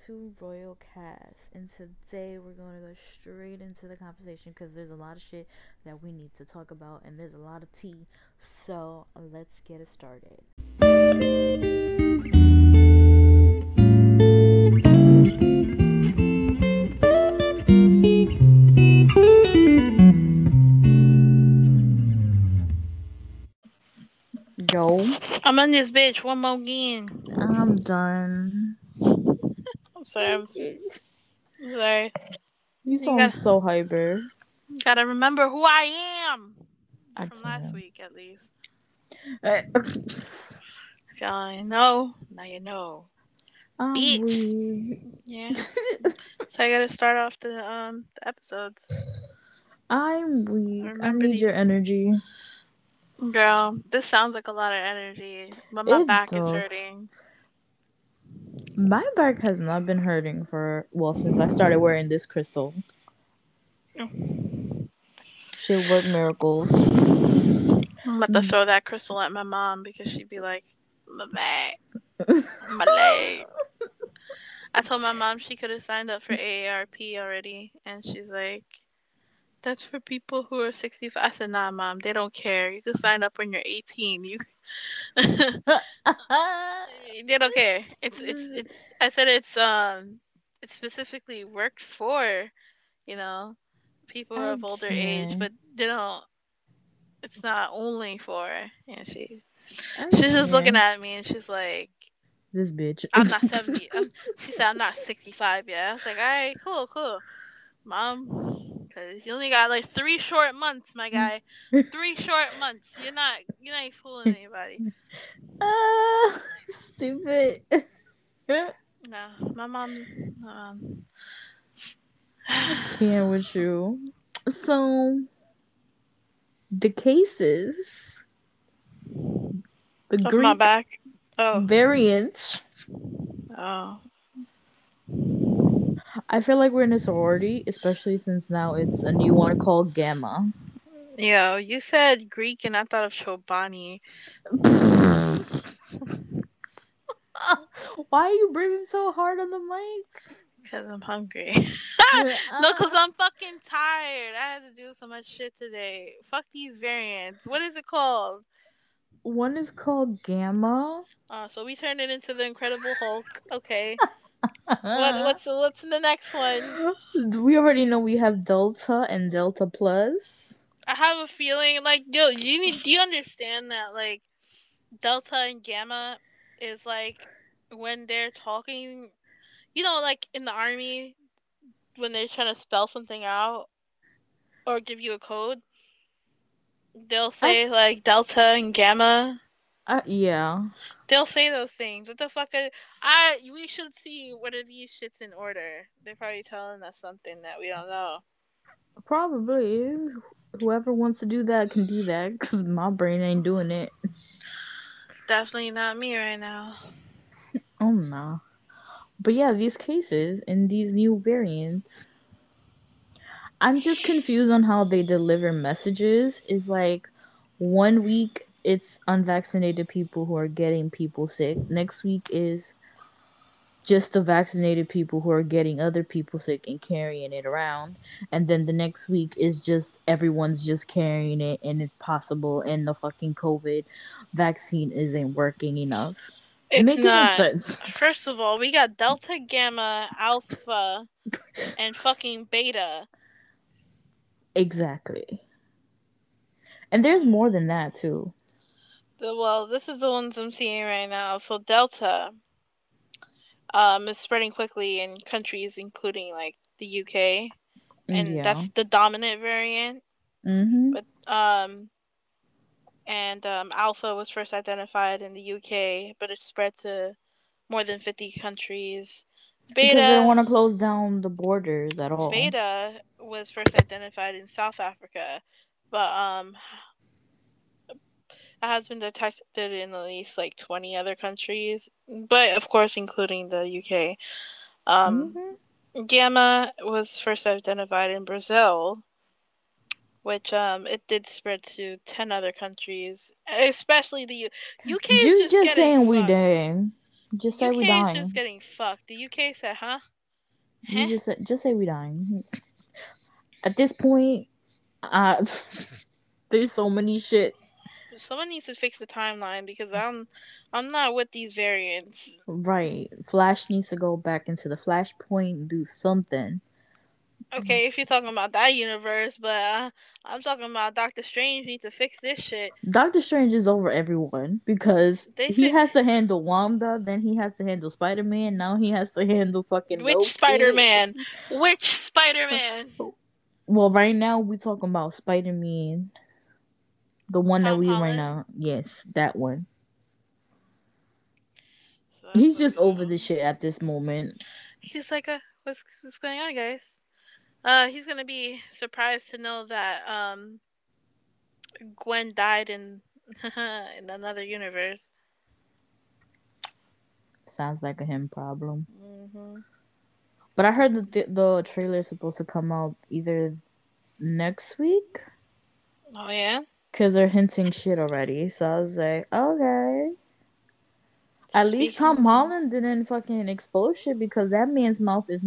to Royal Cast, and today we're going to go straight into the conversation because there's a lot of shit that we need to talk about, and there's a lot of tea. So let's get it started. Yo, I'm on this bitch one more again. I'm done. I'm sorry. I'm sorry. You You sound gotta, so hyper. gotta remember who I am. I From last can't. week, at least. I- If y'all ain't know, now you know. I'm Bitch. weak. Yeah. So I gotta start off the episodes. I'm weak. I Remember need your these. energy. Girl, this sounds like a lot of energy, but my It back is does. hurting. My back has not been hurting since I started wearing this crystal. She'll work miracles. I'm about to throw that crystal at my mom because she'd be like, my back, my leg. I told my mom she could have signed up for AARP already, and she's like, "That's for people who are 65." I said, "Nah, mom, they don't care. You can sign up when you're 18. You, they don't care. It's. I said it's specifically worked for, you know, people I of older age, can't. but they don't. It's not only for." And I she's just looking can't. at me, and she's like, This bitch. "I'm not 70. She said, "I'm not 65 yet." I was like, "All right, cool." Mom, because you only got like 3 short months, my guy. 3 short months. You ain't fooling anybody. Stupid. No, my mom. I can't with you. So, the cases, the Of my Greek back. Oh. variants. Oh. I feel like we're in a sorority, especially since now it's a new one called Gamma. Yo, you said Greek and I thought of Chobani. Why are you breathing so hard on the mic? Because I'm hungry. No, because I'm fucking tired. I had to do so much shit today. Fuck these variants. What is it called? One is called Gamma. So we turned it into the Incredible Hulk. Okay. What's the next one? We already know we have Delta and Delta Plus. I have a feeling like yo, do you understand that like Delta and Gamma is like when they're talking, like in the army when they're trying to spell something out or give you a code, they'll say like Delta and Gamma. Yeah. They'll say those things. What the fuck? We should see what are these shits in order. They're probably telling us something that we don't know. Probably. Whoever wants to do that can do that, because my brain ain't doing it. Definitely not me right now. Oh, no. But yeah, these cases and these new variants, I'm just confused on how they deliver messages. Is like 1 week it's unvaccinated people who are getting people sick. Next week is just the vaccinated people who are getting other people sick and carrying it around. And then the next week is just everyone's just carrying it and it's possible and the fucking COVID vaccine isn't working enough. It's Make it make not. sense. First of all, we got Delta, Gamma, Alpha, and fucking Beta. Exactly. And there's more than that too. Well, this is the ones I'm seeing right now. So Delta is spreading quickly in countries including like the UK, and Yeah. that's the dominant variant. Mm-hmm. But Alpha was first identified in the UK, but it spread to more than 50 countries. Because they don't Beta want to close down the borders at all. Beta was first identified in South Africa, but it has been detected in at least like 20 other countries, but of course including the UK. Gamma was first identified in Brazil, which it did spread to 10 other countries, especially the UK is You just just getting saying we fucked. dang. Just say we UK is just dying. getting fucked. The UK said, huh? You Huh? just say we dying. At this point, uh, there's so many shit. Someone needs to fix the timeline because I'm not with these variants. Right. Flash needs to go back into the Flashpoint, do something. Okay, if you're talking about that universe, but I'm talking about Doctor Strange needs to fix this shit. Doctor Strange is over everyone because They he said has to handle Wanda, then he has to handle Spider Man, now he has to handle fucking which Loki. Spider-Man? Which Spider-Man? Well, right now we talking about Spider Man, the one that Tom we right Holland. now. Yes, that one. So that's He's what's just going over on. the shit at this moment. He's like, what's going on, guys? He's gonna be surprised to know that Gwen died in in another universe. Sounds like a him problem. Hmm. But I heard that the trailer is supposed to come out either next week Oh yeah. because they're hinting shit already. So I was like, okay. At least Tom Speaking, Holland didn't fucking expose shit because that man's mouth is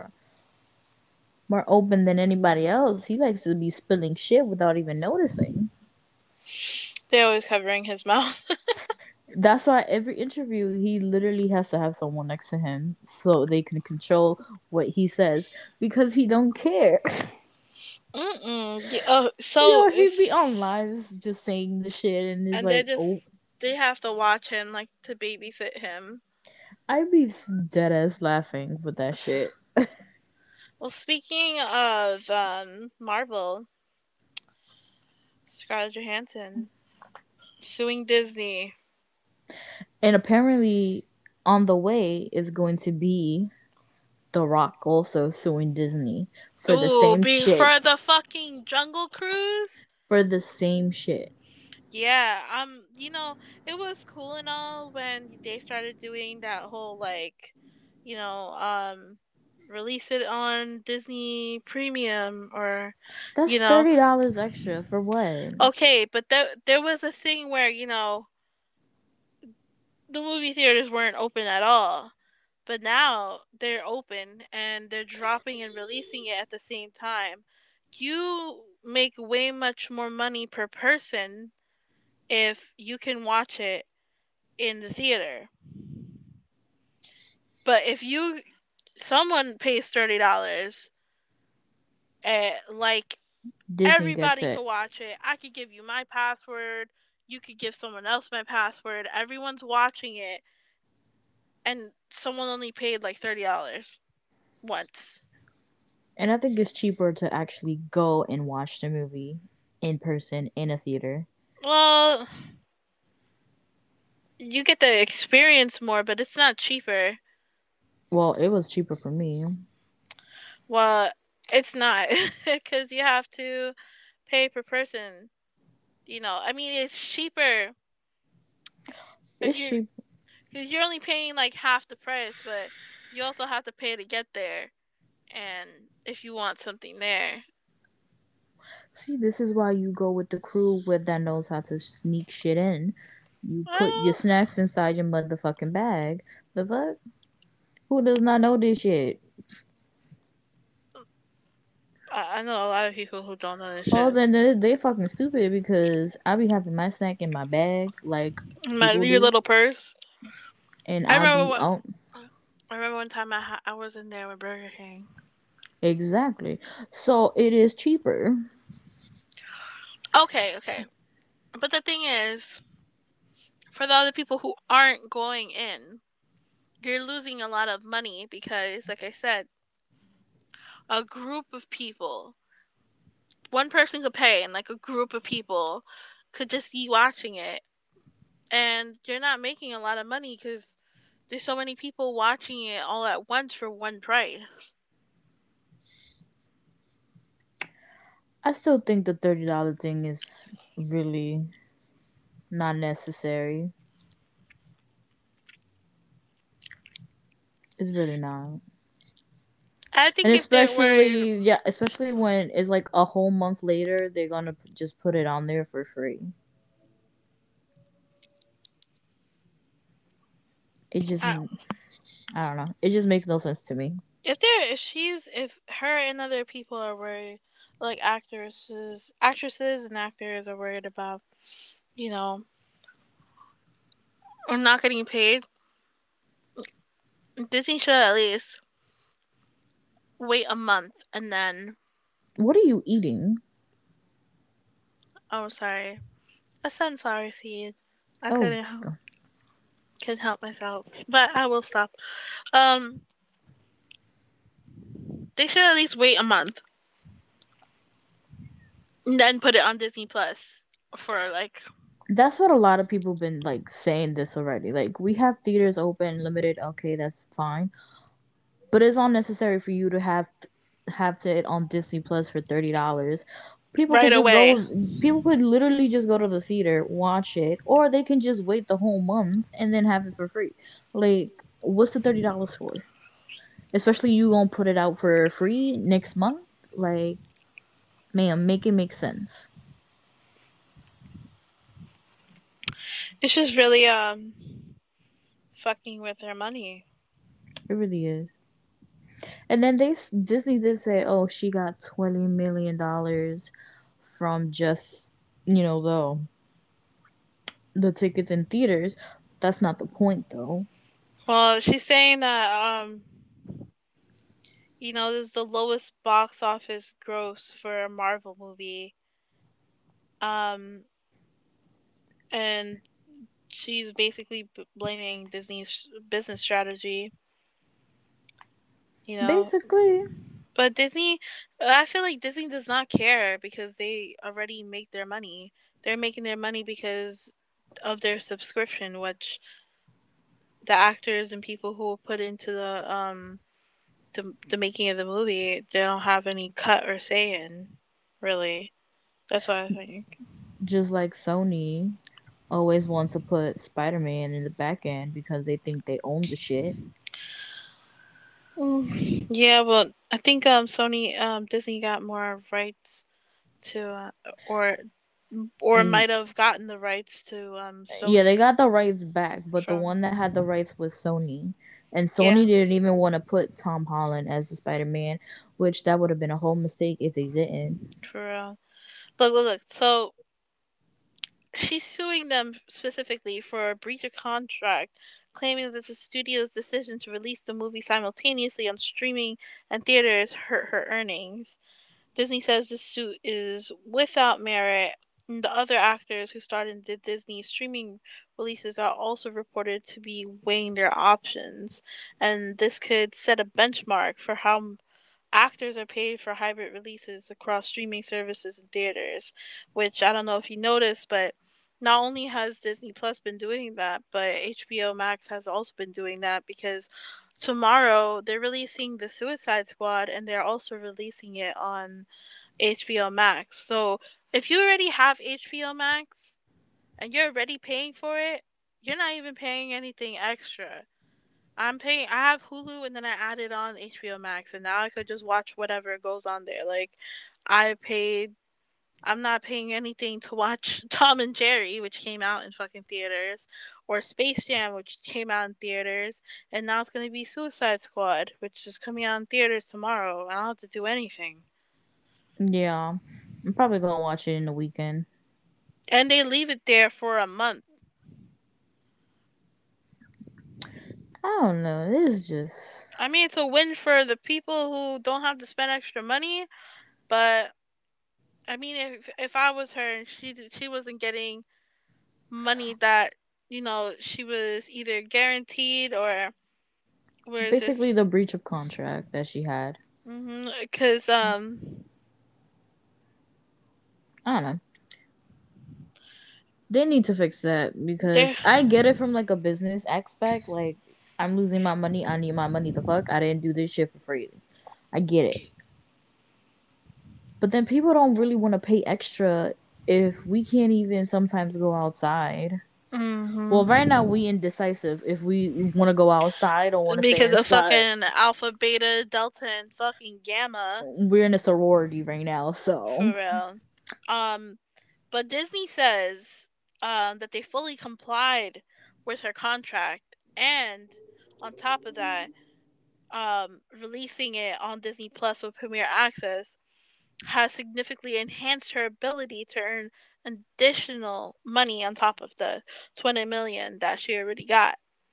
more open than anybody else. He likes to be spilling shit without even noticing. they're always covering his mouth. That's why every interview he literally has to have someone next to him so they can control what he says because he don't care. Mm-mm. Yeah, oh, so Yo, he be on it's lives just saying the shit and is and they're like, oh, just they have to watch him like to babysit him. I be dead ass laughing with that shit. Well, speaking of Marvel, Scarlett Johansson suing Disney. And apparently, on the way is going to be The Rock also suing Disney for the Ooh, same being shit. for the fucking Jungle Cruise. For the same shit. Yeah, it was cool and all when they started doing that whole like, you know, release it on Disney Premium or, That's you know, $30 extra for what? okay, but there was a thing where the movie theaters weren't open at all, but now they're open and they're dropping and releasing it at the same time. You make way much more money per person if you can watch it in the theater. But if someone pays $30, like Disney gets everybody it. can watch it. I could give you my password. You could give someone else my password. Everyone's watching it, and someone only paid like $30 once. And I think it's cheaper to actually go and watch the movie in person in a theater. Well, you get the experience more, but it's not cheaper. Well, it was cheaper for me. Well, it's not because you have to pay per person. I mean, it's cheaper if It's you're cheap. because you're only paying like half the price, but you also have to pay to get there, and if you want something there. See, this is why you go with the crew with that knows how to sneak shit in. You put your Well, snacks inside your motherfucking bag. The fuck? Who does not know this shit? I know a lot of people who don't know this Oh, shit. then they fucking stupid because I be having my snack in my bag like people Your do, little purse. and I I'll remember be what. oh I remember one time I was in there with Burger King. exactly. So it is cheaper. Okay, okay. But the thing is, for the other people who aren't going in, you're losing a lot of money because, like I said, a group of people, one person could pay, and like a group of people could just be watching it, and you're not making a lot of money because there's so many people watching it all at once for one price. I still think the $30 thing is really not necessary. It's really not. I And think if they were, especially, yeah, especially when it's like a whole month later, they're gonna just put it on there for free. It just, I, I don't know. It just makes no sense to me. if her and other people are worried, like actresses and actors are worried about, you know, or not getting paid, Disney should at least wait a month and then. What are you eating? Oh, sorry, a sunflower seed. I Oh, couldn't help myself, but I will stop. Um, they should at least wait a month and then put it on Disney Plus for like. that's what a lot of people been like saying this already. Like we have theaters open, limited. Okay, that's fine, but it's unnecessary for you to have to it on Disney Plus for $30. People could Right just away. go. People could literally just go to the theater, watch it, or they can just wait the whole month and then have it for free. Like, what's the $30 for? Especially you gonna put it out for free next month? Like, man, make it make sense. It's just really fucking with their money. It really is. And then Disney did say, oh, she got $20 million from just the tickets in theaters. That's not the point, though. Well, she's saying that this is the lowest box office gross for a Marvel movie. Um, and she's basically blaming Disney's business strategy. You know, Basically, but Disney, I feel like Disney does not care because they already make their money. They're making their money because of their subscription, which the actors and people who will put into the making of the movie, they don't have any cut or say in. Really, that's what I think. just like Sony always want to put Spider-Man in the back end because they think they own the shit. Yeah, well, I think Sony Disney got more rights to or And might have gotten the rights to yeah, they Sony got the rights back, but the one from. that had the rights was Sony. And Yeah, Sony didn't even want to put Tom Holland as the Spider-Man, which that would have been a whole mistake if they didn't. for real. Look. So she's suing them specifically for a breach of contract, claiming that the studio's decision to release the movie simultaneously on streaming and theaters hurt her earnings. Disney says the suit is without merit. And the other actors who starred in the Disney streaming releases are also reported to be weighing their options, and this could set a benchmark for how actors are paid for hybrid releases across streaming services and theaters, which I don't know if you noticed, but not only has Disney Plus been doing that, but HBO Max has also been doing that because tomorrow they're releasing The Suicide Squad and they're also releasing it on HBO Max. So if you already have HBO Max and you're already paying for it, you're not even paying anything extra. I'm paying. I have Hulu, and then I added on HBO Max, and now I could just watch whatever goes on there. Like, I paid. I'm not paying anything to watch Tom and Jerry, which came out in fucking theaters, or Space Jam, which came out in theaters, and now it's gonna be Suicide Squad, which is coming out in theaters tomorrow. I don't have to do anything, Yeah, I'm probably gonna watch it in the weekend. and they leave it there for a month. I don't know. It's just I mean, it's a win for the people who don't have to spend extra money, but I mean, if I was her and she wasn't getting money that she was either guaranteed or where is this? basically the breach of contract that she had. Because I don't know. They need to fix that there. because I get it from like a business aspect. Like, I'm losing my money. I need my money. The fuck, I didn't do this shit for free. I get it. But then people don't really want to pay extra if we can't even sometimes go outside. Well, right now we indecisive if we want to go outside or want to stay Because of inside. fucking alpha, beta, delta, and fucking gamma, We're in a sorority right now, for so real. Um, but Disney says that they fully complied with her contract And on top of that, releasing it on Disney Plus with Premier Access has significantly enhanced her ability to earn additional money on top of the 20 million that she already got.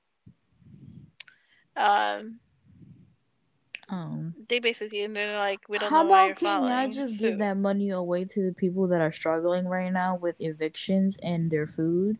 Um, Um, they basically and they're like, we don't how know why about you're can y'all following just give suit. that money away to the people that are struggling right now with evictions and their food?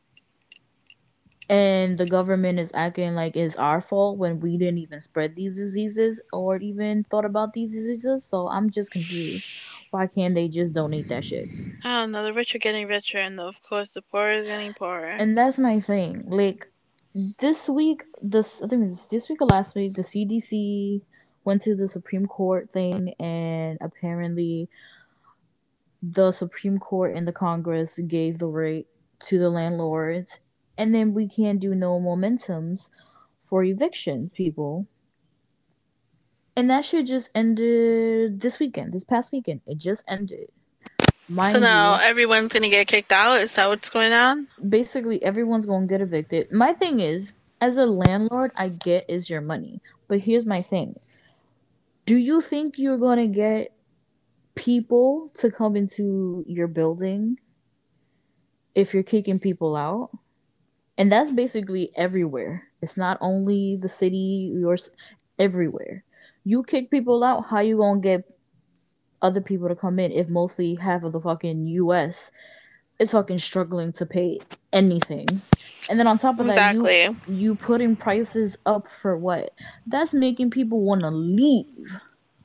And the government is acting like it's our fault when we didn't even spread these diseases or even thought about these diseases. So I'm just confused. Why can't they just donate that shit? I don't know. The rich are getting richer, and of course, the poor is getting poorer. And that's my thing. Like this week, this I think it's this week or last week, the CDC went to the Supreme Court thing, and apparently the Supreme Court and the Congress gave the right to the landlords, and then we can't do no momentums for eviction people. And that shit just ended this weekend, this past weekend. It just ended. So Mind now you, everyone's gonna get kicked out. Is that what's going on? basically everyone's gonna get evicted. My thing is, as a landlord, I get is your money. But here's my thing. Do you think you're gonna get people to come into your building if you're kicking people out? And that's basically everywhere. It's not only the city, yours, everywhere. You kick people out, how you gonna get other people to come in if mostly half of the fucking US is fucking struggling to pay anything? And then on top of that, Exactly. you putting prices up for what? That's making people want to leave.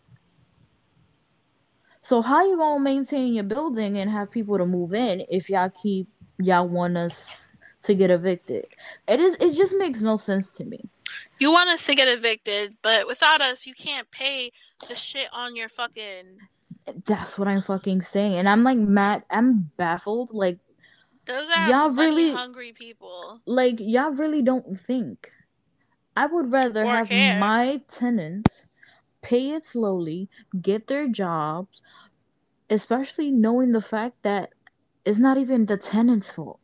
So how you gonna maintain your building and have people to move in if y'all want us to get evicted? It just makes no sense to me. You want us to get evicted, but without us, you can't pay the shit on your fucking. That's what I'm fucking saying. And I'm like mad, I'm baffled. Those are Y'all money really hungry people y'all really don't think. I would rather or have care. my tenants pay it slowly, get their jobs, especially knowing the fact that it's not even the tenant's fault.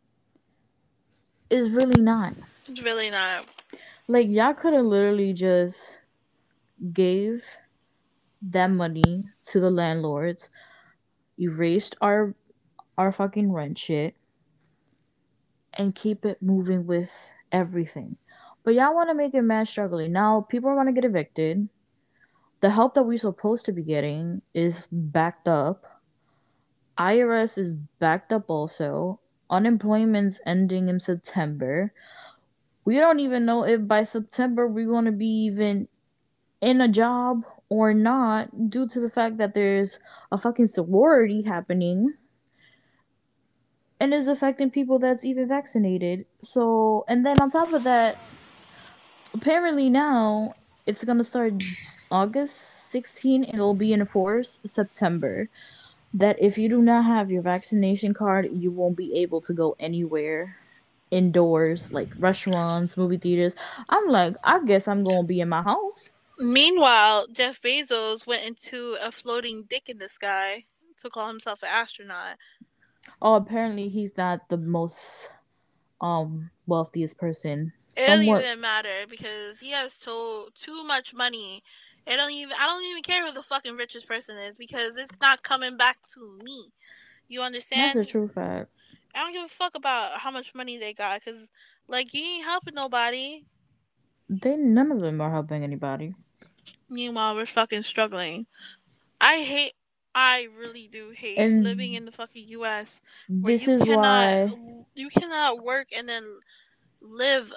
It's really not. It's really not. Like y'all could have literally just gave that money to the landlords, erased our fucking rent shit, and keep it moving with everything. But y'all want to make it mad struggling. Now people are gonna get evicted. The help that we're supposed to be getting is backed up. IRS is backed up also. Unemployment's ending in September. We don't even know if by September we're going to be even in a job or not due to the fact that there's a fucking sorority happening and is affecting people that's even vaccinated. So, and then on top of that, apparently now it's going to start August 16 and it'll be in force September. That if you do not have your vaccination card, you won't be able to go anywhere indoors, like restaurants, movie theaters. I'm like, I guess I'm gonna be in my house. Meanwhile, Jeff Bezos went into a floating dick in the sky to call himself an astronaut. Oh, apparently he's not the most wealthiest person. It doesn't Somewhat. even matter because he has too much money. It don't even. I don't even care who the fucking richest person is because it's not coming back to me. You That's a understand? true fact. I don't give a fuck about how much money they got because, like, you ain't helping nobody. They none of them are helping anybody. Meanwhile, we're fucking struggling. I hate. I really do hate living And in the fucking U.S. where this is why you cannot work and then live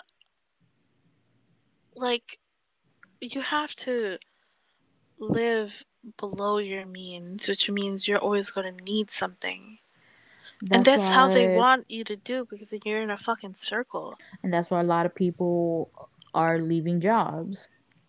like you have to live below your means, which means you're always going to need something. And that's that's how they why want you to do because then you're in a fucking circle. that's why a lot of people are leaving jobs.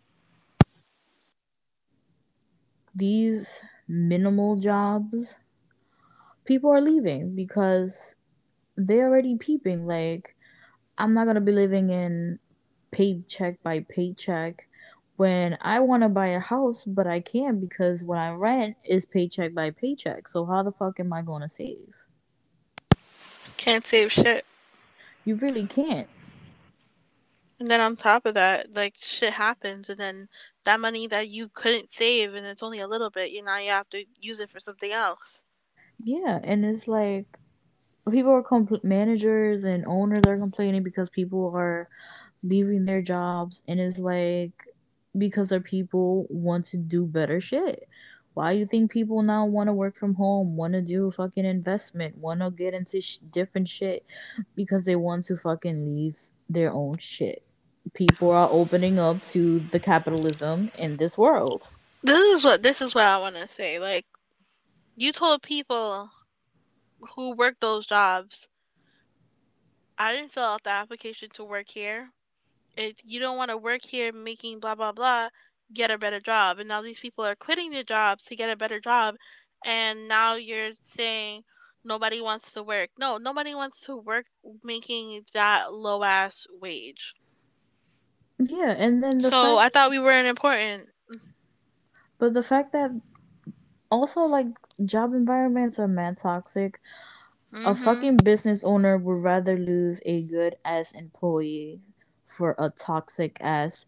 These minimal jobs, people are leaving because they're already peeping like I'm not gonna be living in paycheck by paycheck when I want to buy a house, but I can't because when I rent is paycheck by paycheck. So how the fuck am I gonna save? Can't save shit. You really can't. And then on top of that, like shit happens, and then that money that you couldn't save, and it's only a little bit, now you have to use it for something else. Yeah, and it's like people are managers and owners are complaining because people are leaving their jobs, and it's like because their people want to do better shit. Why you think people now want to work from home, want to do fucking investment, want to get into different shit because they want to fucking leave their own shit. People are opening up to the capitalism in this world. This is what I want to say. Like, you told people who work those jobs, I didn't fill out the application to work here. If you don't want to work here making blah blah blah, get a better job. And now these people are quitting their jobs to get a better job, and now you're saying nobody wants to work. No, nobody wants to work making that low ass wage. Yeah, and then the So fact, I thought we weren't important. but the fact that also like job environments are mad toxic. A Mm-hmm. fucking business owner would rather lose a good ass employee for a toxic ass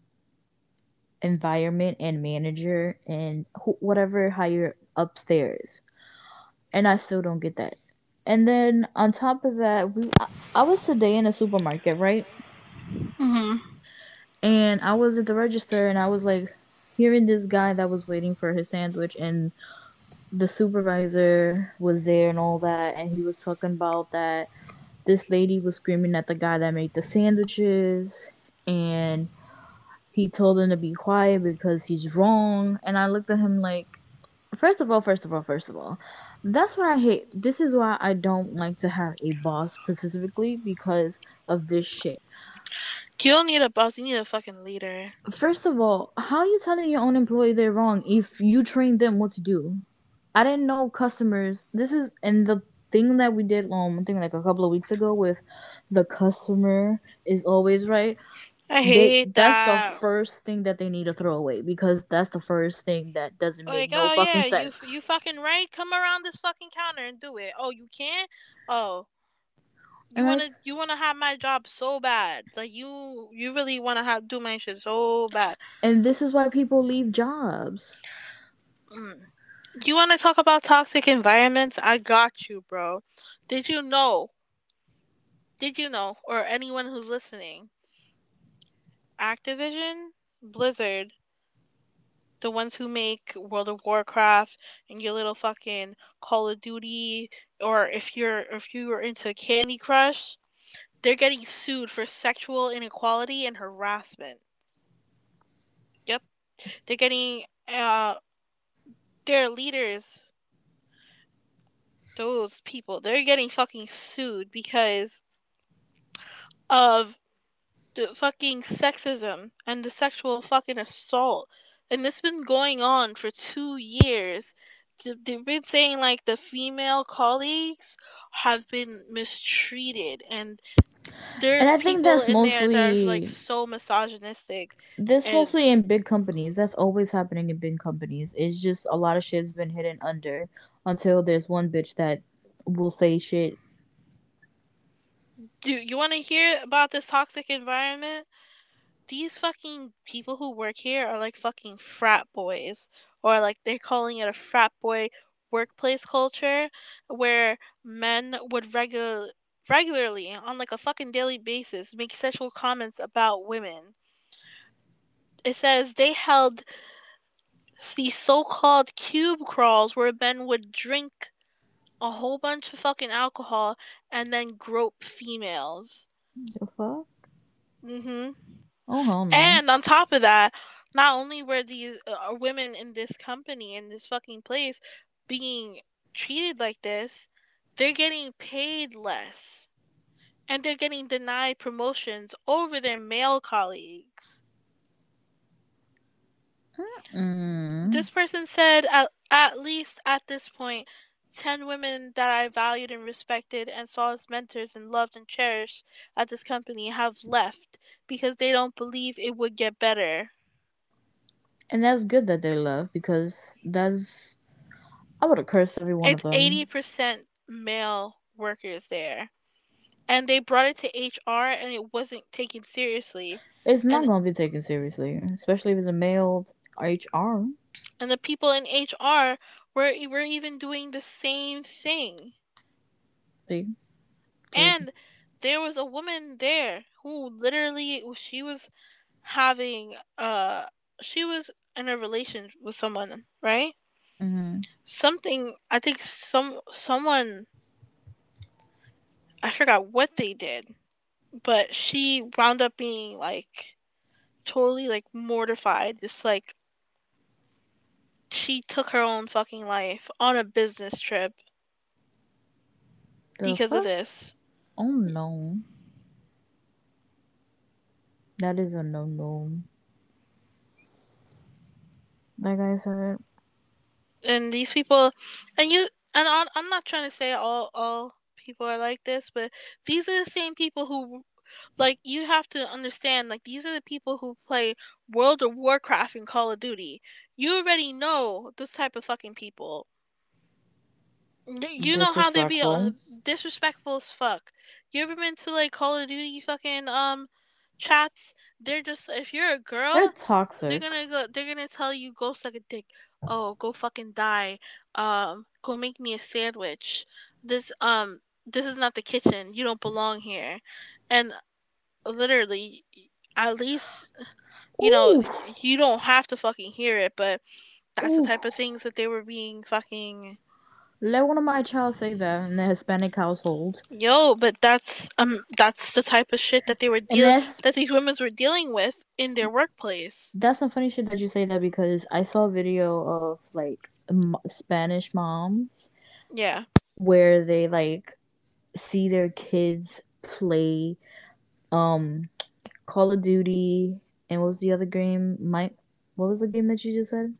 environment and manager and whatever higher upstairs. And I still don't get that. And then on top of that, I was today in a supermarket, right? Mm-hmm. And I was at the register and I was like hearing this guy that was waiting for his sandwich, and the supervisor was there and all that, and he was talking about that this lady was screaming at the guy that made the sandwiches, and he told him to be quiet because he's wrong. And I looked at him like, first of all, that's what I hate. This is why I don't like to have a boss specifically, because of this shit. You don't need a boss. You need a fucking leader. First of all, how are you telling your own employee they're wrong if you trained them what to do? I didn't know customers. This is and the thing that we did I think like a couple of weeks ago with the customer is always right. I They hate That's the that. first thing that they need to throw away, because that's the first thing that doesn't make Like, no oh fucking yeah, you sense. fucking right. Come around this fucking counter and do it. Oh, you can't. Oh, you And I wanna you wanna have my job so bad. Like you really wanna have do my shit so bad. and this is why people leave jobs. Mm. You wanna talk about toxic environments? I got you, bro. Did you know? Did you know? Or anyone who's listening? Activision, Blizzard, the ones who make World of Warcraft and your little fucking Call of Duty, or if you are into Candy Crush, they're getting sued for sexual inequality and harassment. Yep, they're getting their leaders, those people, they're getting fucking sued because of the fucking sexism and the sexual fucking assault. And this has been going on for 2 years. They've been saying like the female colleagues have been mistreated, and And there's I think people that's in there that are like mostly so misogynistic. this And mostly in big companies. That's always happening in big companies. It's just a lot of shit's been hidden under until there's one bitch that will say shit. do you want to hear about this toxic environment? These fucking people who work here are like fucking frat boys, or like they're calling it a frat boy workplace culture, where men would regularly on like a fucking daily basis make sexual comments about women. It says they held these so-called cube crawls where men would drink a whole bunch of fucking alcohol and then grope females. The fuck? Mhm. Oh hell no. And on top of that, not only were these women in this company, in this fucking place, being treated like this, they're getting paid less. And they're getting denied promotions over their male colleagues. Mm. This person said, at least at this point, 10 women that I valued and respected and saw as mentors and loved and cherished at this company have left because they don't believe it would get better. And that's good that they left, because that's I would have cursed every one of It's them. 80% male workers there. And they brought it to HR and it wasn't taken seriously. It's not and gonna be taken seriously, especially if it's a male HR. the people in HR were even doing the same thing. See, so And there was a woman there who literally she was having she was in a relation with someone, right? mhm. Something I think someone I forgot what they did, but she wound up being like totally like mortified. Just like she took her own fucking life on a business trip The because of fuck? this. Oh no, that is a no no. Like I said, And these people, and you, and I'm not trying to say all people are like this, but these are the same people who, like, you have to understand, like, these are the people who play World of Warcraft and Call of Duty. You already know this type of fucking people. You know how they be disrespectful. disrespectful as fuck. You ever been to like Call of Duty fucking chats? They're just, if you're a They're girl, they're toxic. gonna go. They're gonna tell you go suck a dick. Oh, go fucking die. Go make me a sandwich. This is not the kitchen. You don't belong here. And literally, at least Ooh, you don't have to fucking hear it, but that's the ooh. type of things that they were being fucking. Let one of my child say that in a Hispanic household, Yo, but that's the type of shit that and that these women were dealing with in their workplace. that's some funny shit that you say that because I saw a video of like Spanish moms Yeah. where they like see their kids play um Call of Duty and what was the other game? Mike, what was the game that you just said?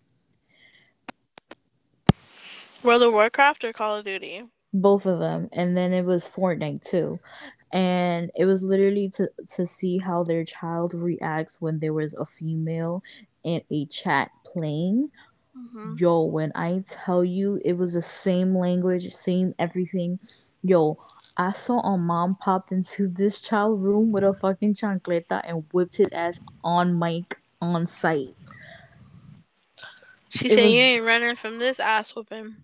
World of Warcraft or Call of Duty? Both of them, and then it was Fortnite too. And it was literally to see how their child reacts when there was a female in a chat playing. Hmm. Yo, when I tell you it was the same language, same everything. Yo, I saw a mom pop into this child room with a fucking chancleta and whipped his ass on mic on site. She It said you was ain't running from this ass whooping.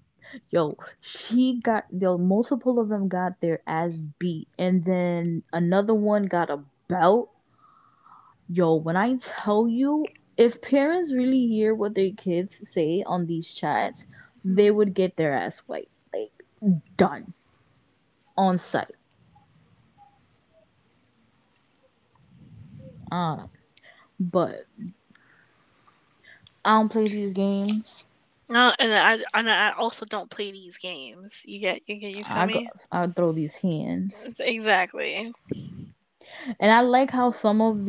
multiple of them got their ass beat, and then another one got a belt. Yo, when I tell you, if parents really hear what their kids say on these chats, they Hmm. would get their ass wiped. Like, done. On site. Uh, but I don't play these games. No, and I also don't play these games. You feel me? I throw these hands. Exactly. And I like how some of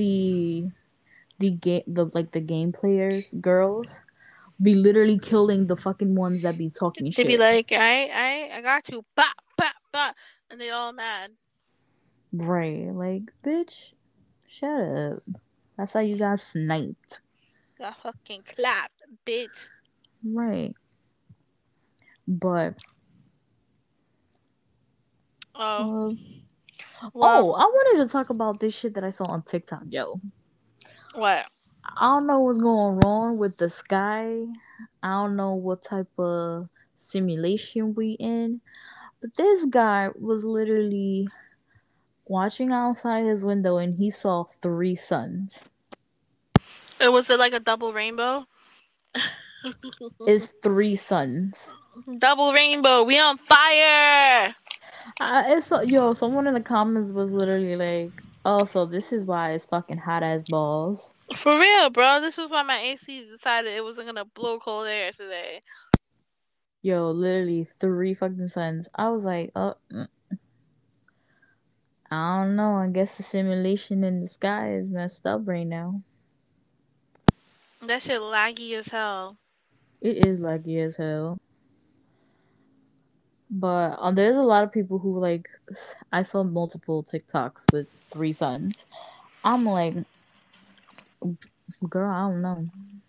the game players girls be literally killing the fucking ones that be talking They be shit. like, I got you, bah, bah, bah, and they all mad. Right. Like, bitch, shut up. That's how you got sniped. Got fucking clapped, bitch. Right. But Oh, uh, well, oh, I wanted to talk about this shit that I saw on TikTok, yo. what? I don't know what's going wrong with the sky. I don't know what type of simulation we in. But this guy was literally watching outside his window and he saw three suns. It was it like a double rainbow? It's three suns. Double rainbow. We on fire. Someone in the comments was literally like, "Oh, so this is why it's fucking hot as balls." For real, bro. This is why my AC decided it wasn't gonna blow cold air today. Yo, literally three fucking suns. I was like, "Oh, I don't know. I guess the simulation in the sky is messed up right now." That shit laggy as hell. It is laggy as hell. But there's a lot of people who like. I saw multiple TikToks with three suns. I'm like, girl, I don't know.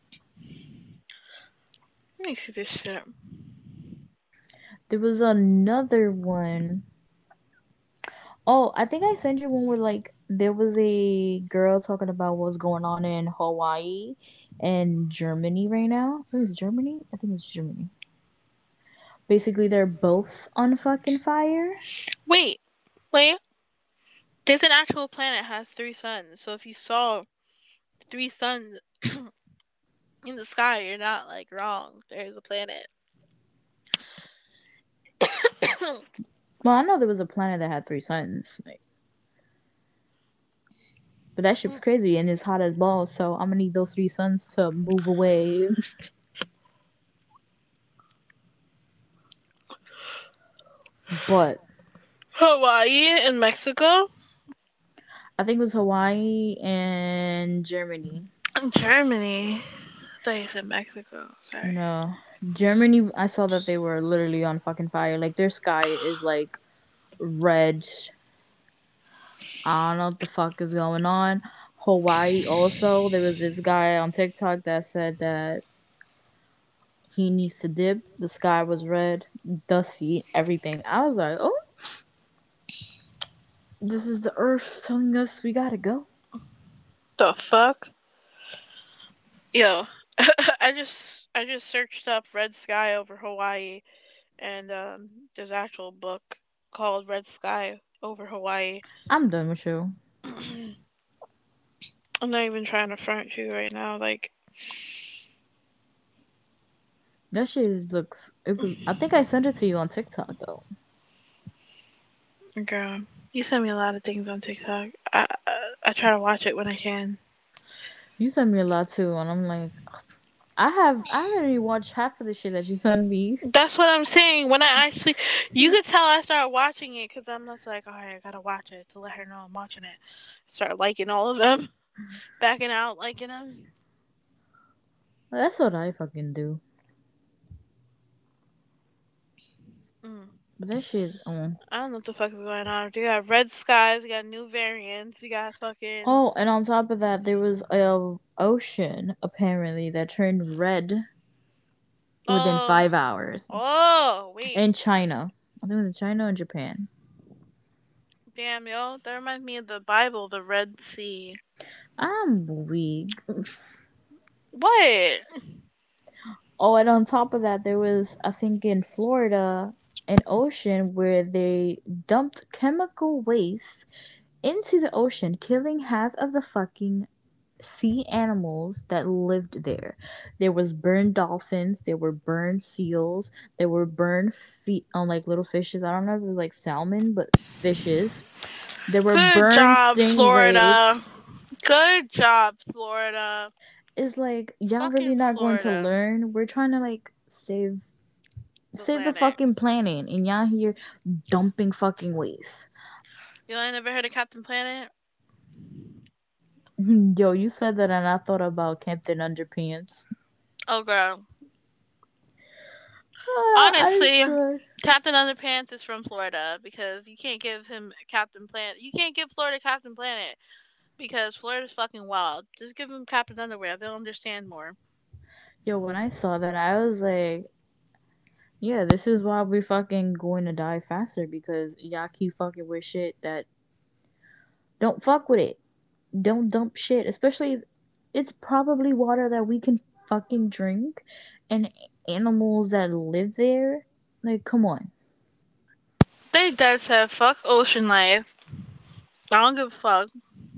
Let me see this shit. There was another one. Oh, I think I sent you one where like there was a girl talking about what's going on in Hawaii and Germany right now. I think it's Germany. I think it's Germany. Basically, they're both on fucking fire. Wait, wait. There's an actual planet that has 3 suns. So if you saw 3 suns in the sky, you're not like wrong. There's a planet. Well, I know there was a planet that had three suns, like, but that shit was crazy and it's hot as balls. So I'm gonna need those three suns to move away. But Hawaii and Mexico? I think it was Hawaii and Germany. Germany. I thought you said Mexico. Sorry. No, Germany. I saw that they were literally on fucking fire. Like their sky is like red. I don't know what the fuck is going on. Hawaii also. There was this guy on TikTok that said that he needs to dip. The sky was red, dusty, everything. I was like, oh, this is the earth telling us we gotta go. The fuck? Yo, I just searched up Red Sky over Hawaii, and there's an actual book called Red Sky over Hawaii. I'm done with you. I'm not even trying to front you right now. Like, That shit looks. It was. I think I sent it to you on TikTok though. girl, you send me a lot of things on TikTok. I try to watch it when I can. You sent me a lot too, and I'm like, I haven't even watched half of the shit that you sent me. That's what I'm saying. When I actually, you could tell I start watching it because I'm just like, all right, I gotta watch it to let her know I'm watching it. Start liking all of them, backing out, liking them. That's what I fucking do. Mm. But that shit is on. I don't know what the fuck is going on. You got red skies, you got new variants, you got fucking. Oh, and on top of that, there was a ocean apparently that turned red within Oh, 5 hours oh, wait. in China. I think it was in China and Japan. Damn, yo. That reminds me of the Bible, the Red Sea. I'm weak. What? Oh, and on top of that, there was, I think, in Florida, an ocean where they dumped chemical waste into the ocean, killing half of the fucking sea animals that lived there. There was burned dolphins, there were burned seals, there were burned feet on like little fishes. I don't know if it was like salmon, but fishes. There were Good burned job, Florida. stingrays. Good job, Florida. It's like y'all really Fucking not going to Florida. learn. We're trying to like The save the planet. fucking planet, and y'all here dumping fucking waste. You ain't never heard of Captain Planet? Yo, you said that, and I thought about Captain Underpants. Oh, girl. I Honestly, swear. Captain Underpants is from Florida because you can't give him Captain Planet. You can't give Florida Captain Planet because Florida's fucking wild. Just give them Captain Underwear. They'll understand more. Yo, when I saw that, I was like, yeah, this is why we fucking going to die faster because y'all keep fucking with shit that don't fuck with it. Don't dump shit. Especially, it's probably water that we can fucking drink and animals that live there. Like, come on. They dead said fuck ocean life. I don't give a fuck.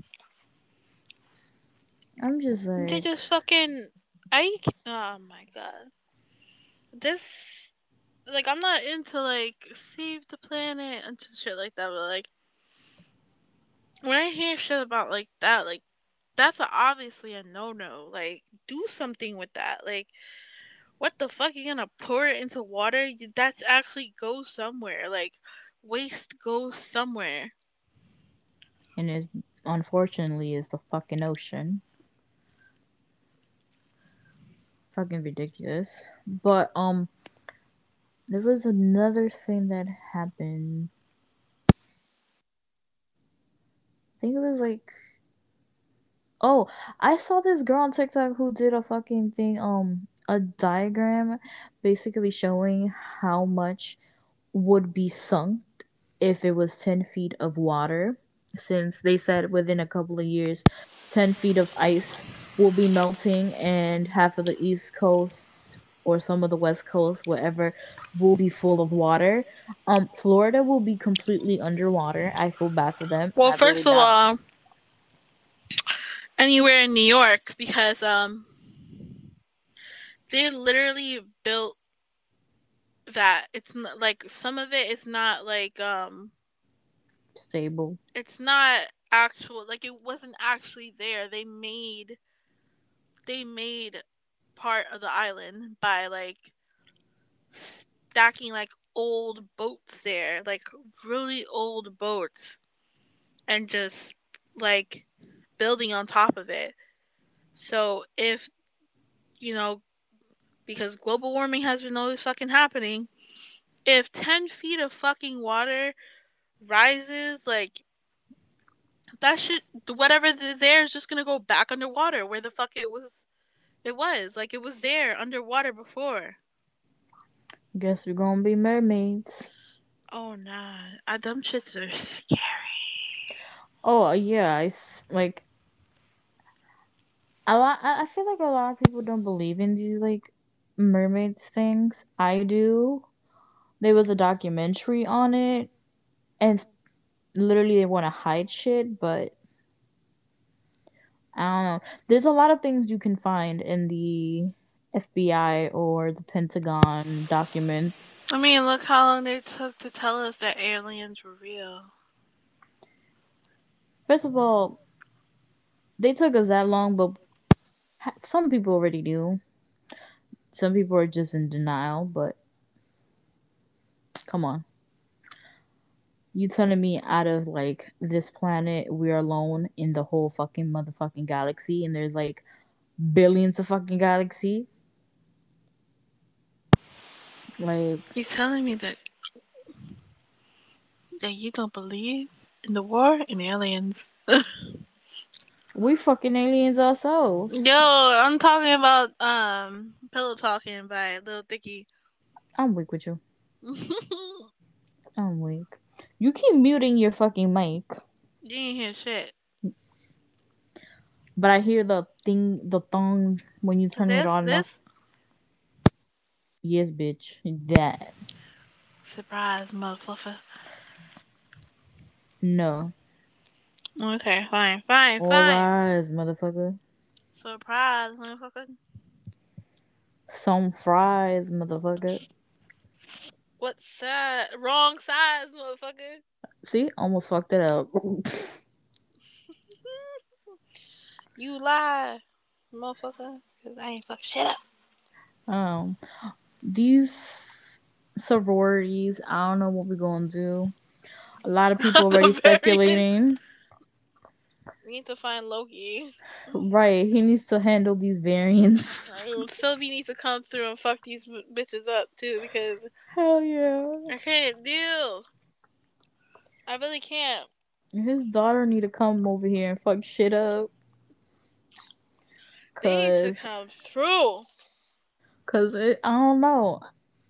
I'm just They like, just fucking. Oh my god. This. Like, I'm not into, like, save the planet and shit like that, but, like, when I hear shit about, like, that, like, that's obviously a no no. Like, do something with that. Like, what the fuck? You gonna pour it into water? That's actually goes somewhere. Like, waste goes somewhere. and it unfortunately is the fucking ocean. Fucking ridiculous. But, there was another thing that happened. I think it was like, oh, I saw this girl on TikTok who did a fucking thing, a diagram basically showing how much would be sunk if it was 10 feet of water. since they said within a couple of years 10 feet of ice will be melting and half of the east coast or some of the west coast wherever will be full of water. Florida will be completely underwater. I feel bad for them. Well, I really first of don't. all, anywhere in New York because they literally built that. It's not like some of it is not like Stable. it's not actual, like it wasn't actually there. They made part of the island by like stacking like old boats there, like really old boats, and just like building on top of it. So if you know, because global warming has been always fucking happening, if 10 feet of fucking water rises, like that shit, whatever is there is just gonna go back underwater where the fuck it was. It was like it was there underwater before. Guess we're gonna be mermaids. Oh nah, them shits are scary. Oh yeah, like a lot. I feel like a lot of people don't believe in these like mermaids things. I do. There was a documentary on it, and literally they want to hide shit, but I don't know. There's a lot of things you can find in the FBI or the Pentagon documents. I mean, look how long they took to tell us that aliens were real. First of all, they took us that long, but some people already knew. Some people are just in denial, but come on. You telling me out of like this planet we're alone in the whole fucking motherfucking galaxy and there's like billions of fucking galaxy? Like You telling me that you don't believe in the war and aliens? we fucking aliens ourselves. Yo, I'm talking about Pillow Talking by Lil Dicky. I'm weak with you. I'm weak. You keep muting your fucking mic. You ain't hear shit. But I hear the thong when you turn it This, on enough. this Yes, bitch. That. surprise, motherfucker. No. Okay, fine, fine, All fine. rise, motherfucker. Surprise, motherfucker. Some fries, motherfucker. What side? Wrong size, motherfucker. See? Almost fucked it up. You lie, motherfucker. Cause I ain't fuck shit up. um, these sororities, I don't know what we're gonna do. A lot of people already The variant. speculating. We need to find Loki. Right, he needs to handle these variants. Sylvie needs to come through and fuck these bitches up too because Hell yeah. I can't deal. I really can't. His daughter need to come over here and fuck shit up. They need to Cause, come through. I don't know.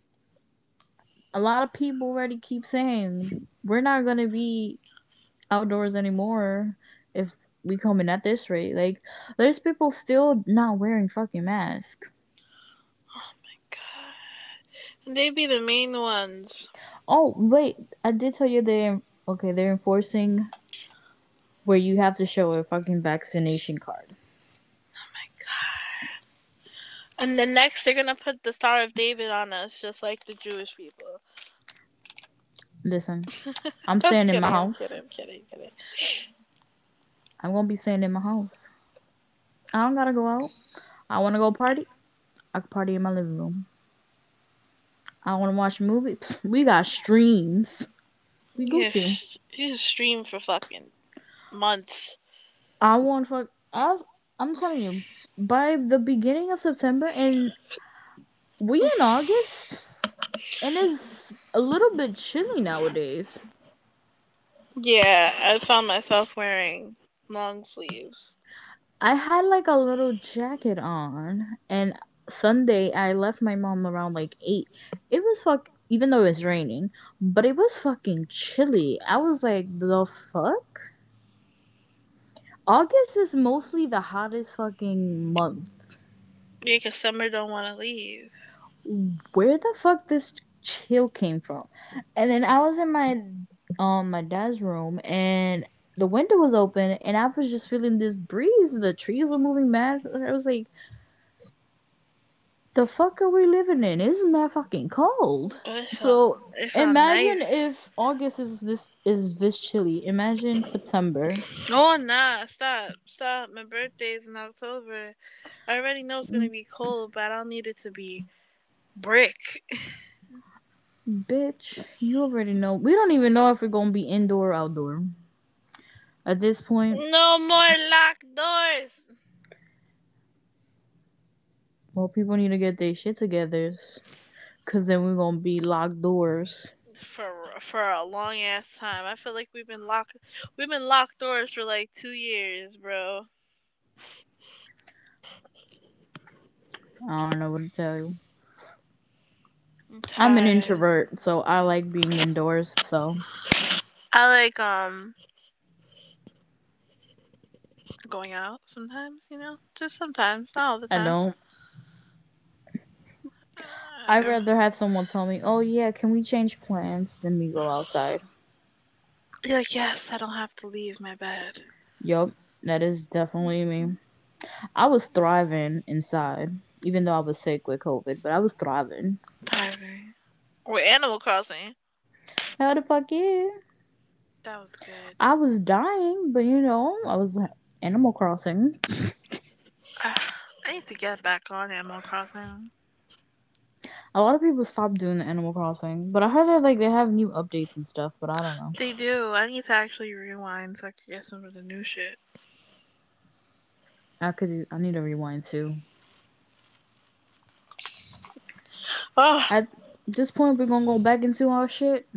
A lot of people already keep saying we're not gonna be outdoors anymore if we coming at this rate. Like, there's people still not wearing fucking masks. Oh my god. And they be the main ones. Oh wait, I did tell you they're enforcing where you have to show a fucking vaccination card. Oh my god. And then next they're gonna put the Star of David on us, just like the Jewish people. Listen, I'm I'm staying in my kidding, I'm house. kidding, I'm kidding, I'm kidding. I'm gonna be staying in my house. I don't gotta go out. I wanna go party. I can party in my living room. I wanna watch movies. We got streams. We Gucci. You just stream for fucking months. I want fuck. I'm telling you, by the beginning of September, and we in August, and it's a little bit chilly nowadays. Yeah, I found myself wearing long sleeves. I had like a little jacket on, and Sunday I left my mom around like 8. It was even though it was raining, but it was fucking chilly. I was like, the fuck? August is mostly the hottest fucking month. Yeah, because summer don't want to leave. Where the fuck this chill came from? And then I was in my dad's room, and the window was open, and I was just feeling this breeze. The trees were moving mad. I was like, the fuck are we living in? Isn't that fucking cold? But So it felt imagine nice. if August is this chilly. Imagine September. Oh, nah, stop, stop. My birthday's in October. I already know it's gonna be cold, but I don't need it to be brick. Bitch, you already know. We don't even know if we're gonna be indoor or outdoor. At this point, No more locked doors. well, people need to get their shit together. Cause then we're gonna be locked doors. For a long ass time. I feel like we've been locked doors for like 2 years, bro. I don't know what to tell you. I'm I'm an tired. introvert, so I like being indoors. So I like going out sometimes, just sometimes, not all the I time. don't. I I'd do. rather have someone tell me, "Oh yeah, can we change plans?" than me go outside. You're like, yes, I don't have to leave my bed. Yup, that is definitely me. I was thriving inside, even though I was sick with COVID, but I was thriving. Tiring. Or Animal Crossing. How the fuck yeah? That was good. I was dying, but I was Animal Crossing. I need to get back on Animal Crossing. A lot of people stopped doing the Animal Crossing, but I heard that like they have new updates and stuff, but I don't know. They do. I need to actually rewind so I can get some of the new shit. I need to rewind too. Oh, At this point, we're gonna go back into our shit.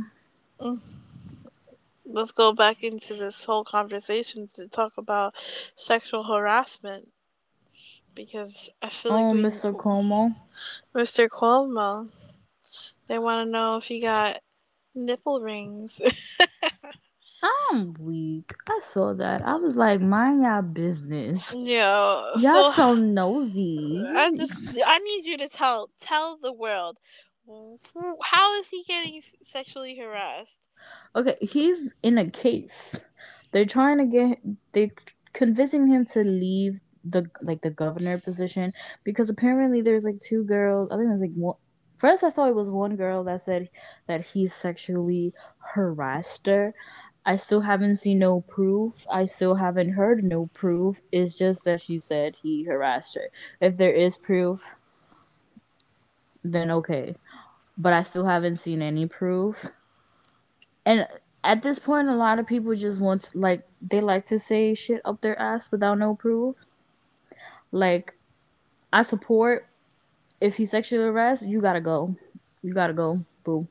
let's go back into this whole conversation to talk about sexual harassment because I feel like Oh, we, Mr. Como. Mr. Cuomo, they want to know if he got nipple rings. I'm weak. I saw that. I was like, mind y'all business. Yeah, Y'all so so nosy. I need you to tell the world how is he getting sexually harassed? Okay, he's in a case. They're trying to they convincing him to leave the governor position because apparently there's like two girls. I think it was like one. First, I thought it was one girl that said that he sexually harassed her. I still haven't seen no proof. I still haven't heard no proof. It's just that she said he harassed her. If there is proof, then okay. But I still haven't seen any proof. And at this point, a lot of people just like, they like to say shit up their ass without no proof. Like, I support if he sexually harassed, you gotta go. You gotta go. Boo.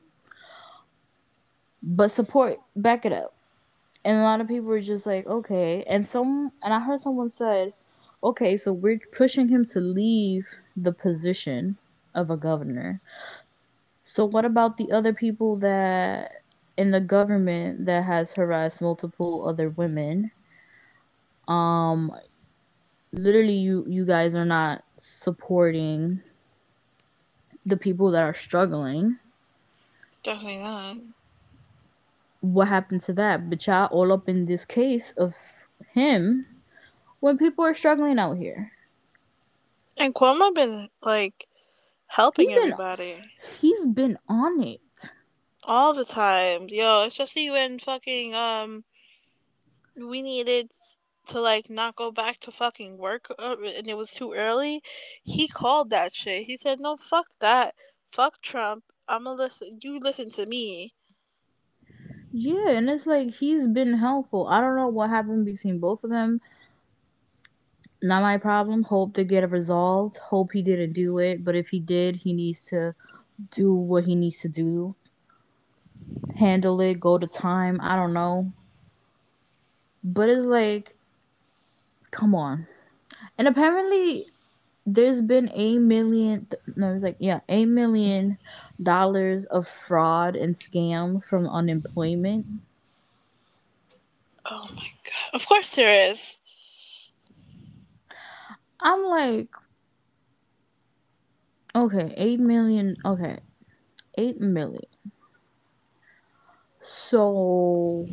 But support, back it up. And a lot of people are just like, okay. And I heard someone said, okay, so we're pushing him to leave the position of a governor. So what about the other people that in the government that has harassed multiple other women? Um, literally, you guys are not supporting the people that are struggling. Definitely not. What happened to that? But y'all all up in this case of him when people are struggling out here. And Cuomo been like He's helping been everybody he's been on it. all the time, yo. Especially when fucking we needed to like not go back to fucking work and it was too early. He called that shit. He said, "No, fuck that. Fuck Trump. I'ma listen. You listen to me." Yeah, and it's like he's been helpful. I don't know what happened between both of them. Not my problem. Hope to get it resolved. Hope he didn't do it. But if he did, he needs to do what he needs to do. Handle it. Go to time. I don't know. But it's like, come on. And apparently, there's been no, it's like, yeah, $8 million of fraud and scam from unemployment. Oh my god. Of course there is. I'm like, okay, 8 million. Okay, 8 million. So,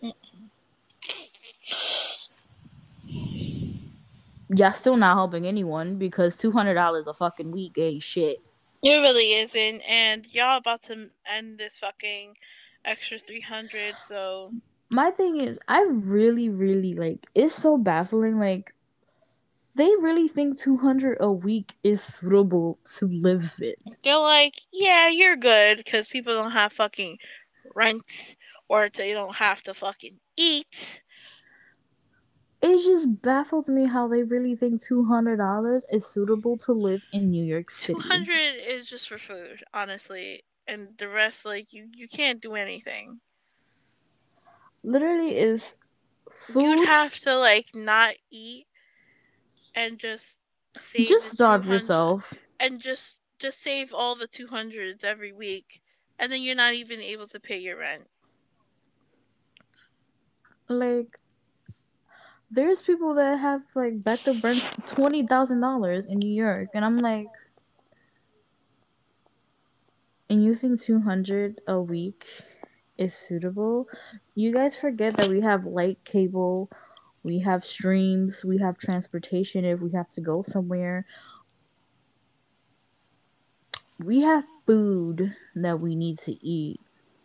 y'all still not helping anyone because $200 a fucking week ain't shit. It really isn't, and y'all about to end this fucking extra 300. So My thing is, I really, really like. It's so baffling. Like, they really think 200 a week is suitable to live in. they're like, yeah, you're good because people don't have fucking rent or they don't have to fucking eat. It just baffles me how they really think $200 is suitable to live in New York City. 200 is just for food, honestly, and the rest, like, you can't do anything. Literally is You'd food. have to like not eat and just save Just the starve 200 yourself. and just save all the 200s every week, and then you're not even able to pay your rent. Like, there's people that have like backed up rents $20,000 in New York, and I'm like, and you think 200 a week is suitable? You guys forget that we have light cable, we have streams, we have transportation if we have to go somewhere. We have food that we need to eat.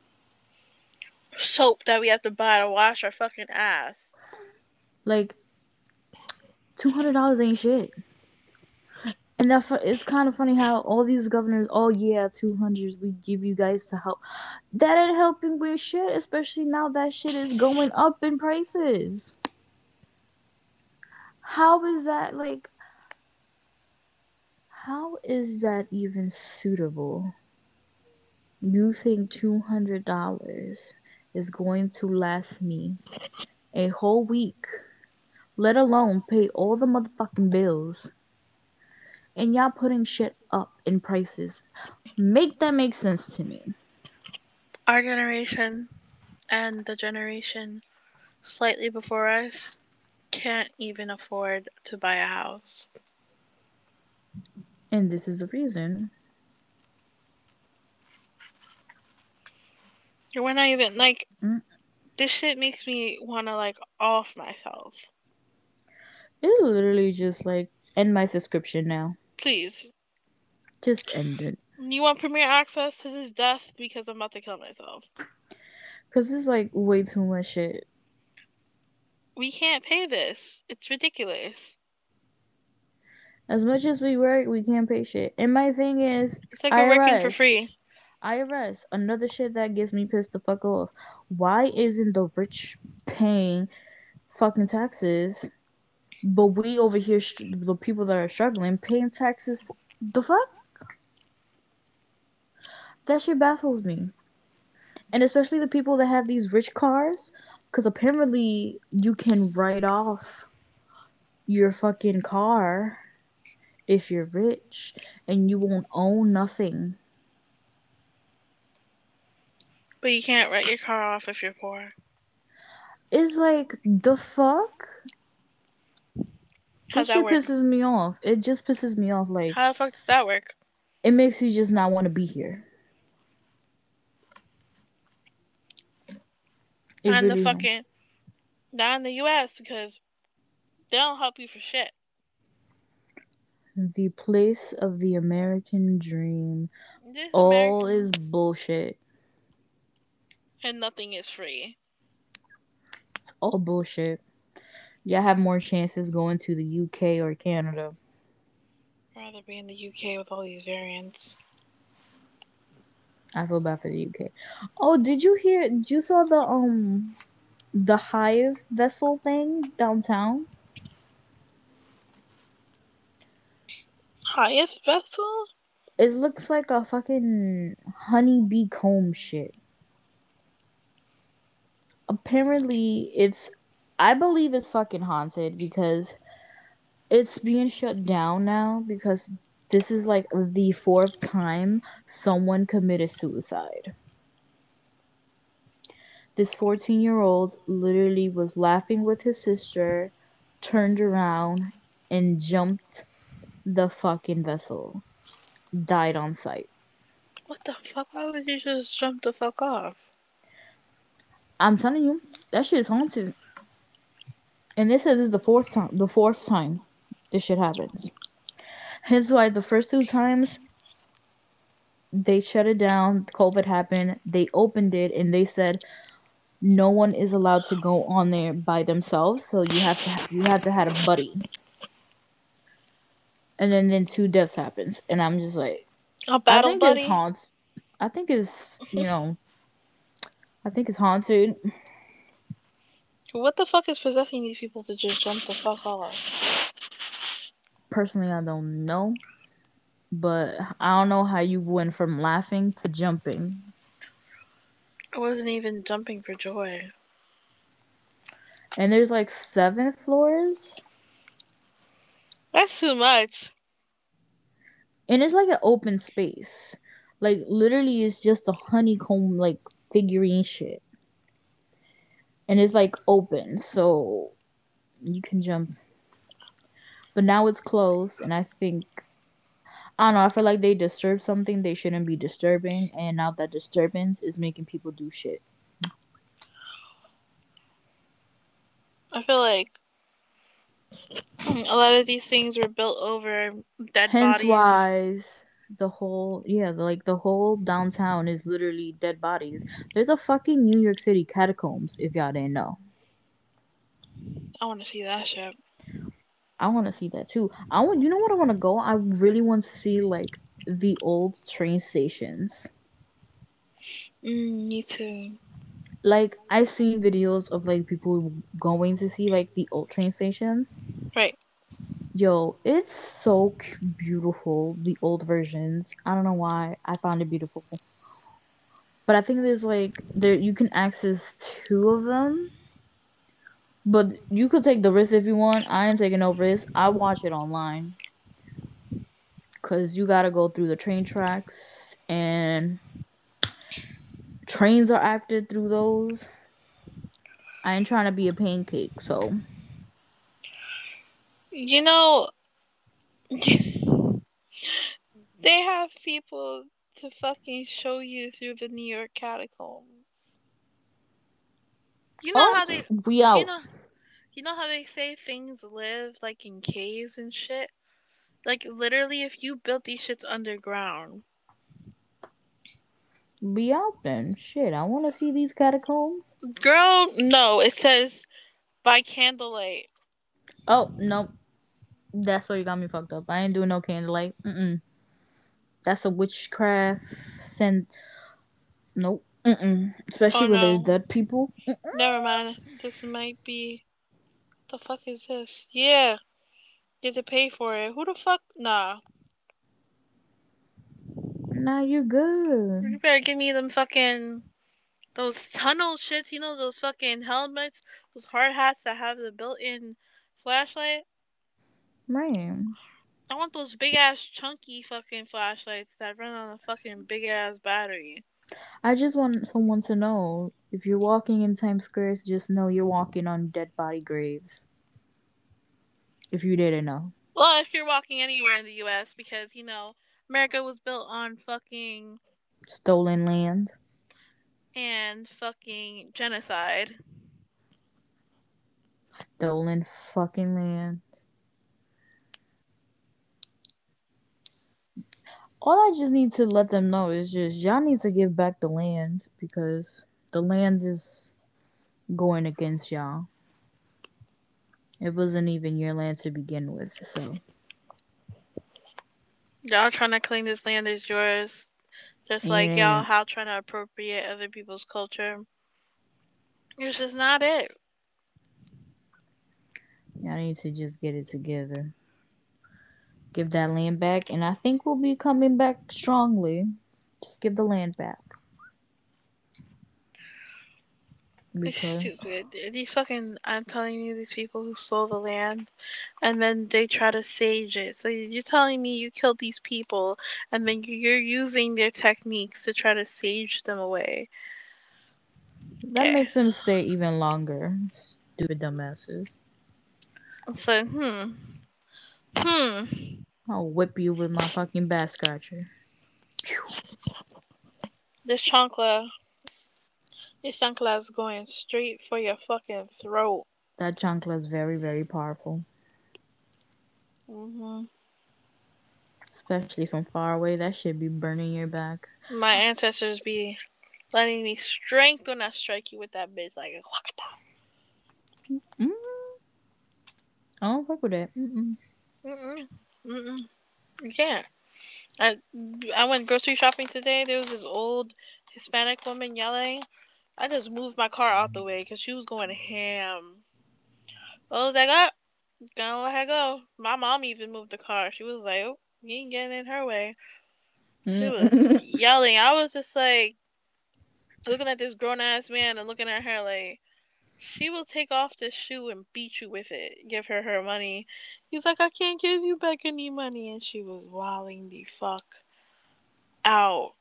Soap that we have to buy to wash our fucking ass. Like, $200 ain't shit. And it's kind of funny how all these governors, oh yeah, 200s we give you guys to help. That ain't helping with shit, especially now that shit is going up in prices. How is that like? How is that even suitable? You think $200 is going to last me a whole week, let alone pay all the motherfucking bills, and y'all putting shit up in prices? Make that make sense to me. Our generation and the generation slightly before us can't even afford to buy a house. And this is the reason. We're not even like, Mm. this shit makes me want to like off myself. It's literally just like end my subscription now. Please. Just end it. You want premier access to this death because I'm about to kill myself. Cause it's like way too much shit. We can't pay this. It's ridiculous. As much as we work, we can't pay shit. And my thing is, It's like we're working for IRS. free. IRS. Another shit that gets me pissed the fuck off. Why isn't the rich paying fucking taxes, but we over here, the people that are struggling, paying taxes? The fuck? That shit baffles me. And especially the people that have these rich cars, because apparently you can write off your fucking car if you're rich and you won't own nothing. But you can't write your car off if you're poor. It's like, the fuck? How's This that shit work? pisses me off. It just pisses me off. Like, How the fuck does that work? it makes you just not want to be here. It And the really don't. fucking, not in the US because they don't help you for shit. The place of the American dream. This All American, is bullshit. and nothing is free. It's all bullshit. Y'all have more chances going to the UK or Canada. I'd rather be in the UK with all these variants. I feel bad for the UK. Oh, did you hear? Did you saw the Hive vessel thing downtown? Highest vessel? It looks like a fucking honeybee comb shit. Apparently, I believe it's fucking haunted because it's being shut down now because this is like the fourth time someone committed suicide. This 14-year-old literally was laughing with his sister, turned around, and jumped the fucking vessel. Died on sight. What the fuck? Why would you just jump the fuck off? I'm telling you, that shit is haunted. And this is the fourth time. The fourth time this shit happens. Hence why the first two times they shut it down. COVID happened. They opened it and they said no one is allowed to go on there by themselves. So you had to have a buddy. And then two deaths happens, and I'm just like, A I battle think it's buddy? haunted. I think it's I think it's haunted. What the fuck is possessing these people to just jump the fuck off? Personally, I don't know, but I don't know how you went from laughing to jumping. I wasn't even jumping for joy. And there's like 7 floors, That's too much. and it's like an open space. Like literally, it's just a honeycomb like figurine shit, and it's like open, so you can jump. But now it's closed, and I don't know. I feel like they disturb something they shouldn't be disturbing, and now that disturbance is making people do shit. I feel like a lot of these things were built over dead Hence bodies. why the whole downtown is literally dead bodies. There's a fucking New York City catacombs if y'all didn't know. I want to see that shit. I want to see that too. You know what I want to go? I really want to see like the old train stations. Me too. Like I've seen videos of like people going to see like the old train stations. Right. Yo, it's so beautiful. The old versions. I don't know why I found it beautiful, but I think there's like there you can access two of them. But you could take the risk if you want. I ain't taking no risk. I watch it online because you gotta go through the train tracks and trains are acted through those. I ain't trying to be a pancake, so You know, they have people to fucking show you through the New York catacombs. You know oh, how they, we you out. know, you know how they say things live like in caves and shit. Like literally, if you built these shits underground, We out then. Shit, I want to see these catacombs. girl, no, it says by candlelight. Oh no, that's where you got me fucked up. I ain't doing no candlelight. That's a witchcraft. Send nope. Especially Oh where there's no, dead people. never mind. This might be. The fuck is this? Yeah, you have to pay for it. Who the fuck? Nah. Nah, you good. You better give me them fucking those tunnel shits. You know those fucking helmets, those hard hats that have the built-in flashlight. Man, I want those big ass chunky fucking flashlights that run on a fucking big ass battery. I just want someone to know if you're walking in Times Square, just know you're walking on dead body graves. If you didn't know. Well, if you're walking anywhere in the U.S., because America was built on fucking Stolen land. and fucking genocide. Stolen fucking land. All I just need to let them know is just y'all need to give back the land because the land is going against y'all. It wasn't even your land to begin with, so Y'all trying to claim this land as yours, just like y'all and how trying to appropriate other people's culture. It's just not it. y'all need to just get it together. Give that land back, and I think we'll be coming back strongly. Just give the land back It's because stupid. These fucking, I'm telling you, these people who stole the land and then they try to sage it. So you're telling me you killed these people and then you're using their techniques to try to sage them away. that Okay. makes them stay even longer. Stupid dumbasses. So. I'll whip you with my fucking bat scratcher. Pew. This chancla. This chancla is going straight for your fucking throat. That chancla is very, very powerful. Hmm. Especially from far away. That shit be burning your back. My ancestors be letting me strength when I strike you with that bitch. Like, Mm. I don't fuck with that. Mm-mm. mm-mm, mm-mm. You can't. I went grocery shopping today. There was this old Hispanic woman yelling. I just moved my car out the way because she was going ham. I was like, oh, gonna let her go. My mom even moved the car. She was like, oh, you ain't getting in her way. She was Mm. yelling. I was just like looking at this grown ass man and looking at her like she will take off this shoe and beat you with it. Give her her money. He's like, I can't give you back any money, and she was wilding the fuck out.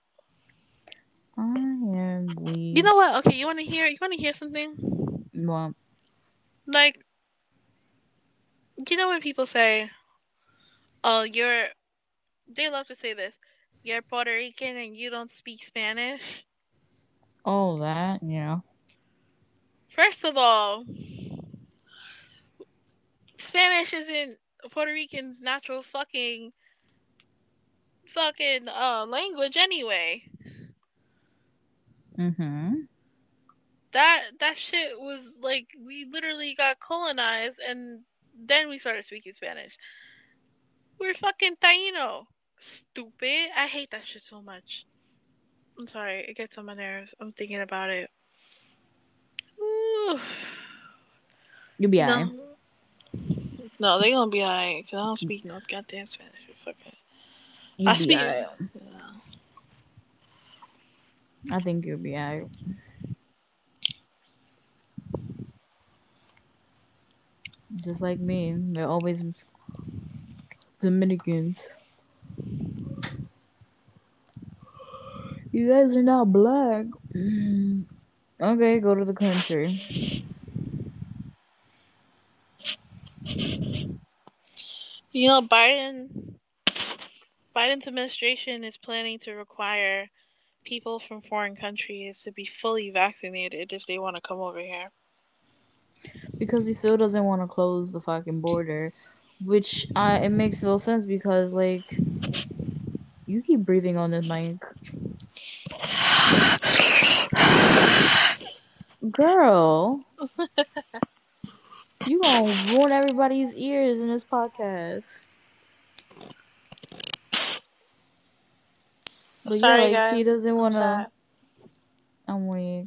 I am You know weak. what? Okay, you want to hear? You want to hear something? Well, Like, you know when people say, "Oh, you're," they love to say this. You're Puerto Rican and you don't speak Spanish. all that, yeah. First of all, Spanish isn't Puerto Rican's natural fucking language anyway. Mm-hmm. That shit was like we literally got colonized and then we started speaking Spanish. We're fucking Taino. Stupid. I hate that shit so much. I'm sorry, it gets on my nerves. I'm thinking about it. Ooh. You'll be alright. No. No, they gonna be alright, because I don't speak no goddamn Spanish. Fucking. You'll I be speak. alright. I think you'll be alright. Just like me. They're always Dominicans. You guys are not black. Okay, go to the country. You know, Biden's administration is planning to require people from foreign countries to be fully vaccinated if they want to come over here. Because he still doesn't want to close the fucking border. Which it makes no sense because, like, you keep breathing on this mic. Girl, you gonna ruin everybody's ears in this podcast. But yeah, Sorry, like, he guys. doesn't I'm wanna. fat. I'm weak.